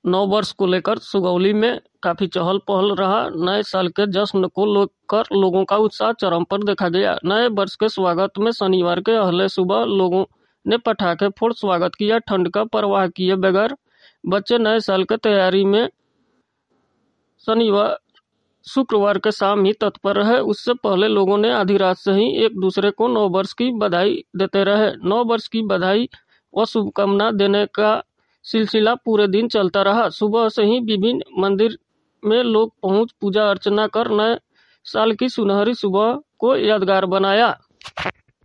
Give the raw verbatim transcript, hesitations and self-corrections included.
नौ वर्ष को लेकर सुगौली में काफी चहल पहल रहा। नए साल के जश्न को लेकर लोगों का उत्साह चरम पर देखा गया। नए वर्ष के स्वागत में शनिवार के अहले सुबह लोगों ने पटाखे फोड़ स्वागत किया। ठंड का परवाह किए बगैर बच्चे नए साल की तैयारी में शनिवार शुक्रवार के शाम ही तत्पर रहे। उससे पहले लोगों ने आधी रात से ही एक दूसरे को नौ वर्ष की बधाई देते रहे। नौ वर्ष की बधाई व शुभकामना देने का सिलसिला पूरे दिन चलता रहा। सुबह से ही विभिन्न मंदिर में लोग पहुंच पूजा अर्चना कर नए साल की सुनहरी सुबह को यादगार बनाया।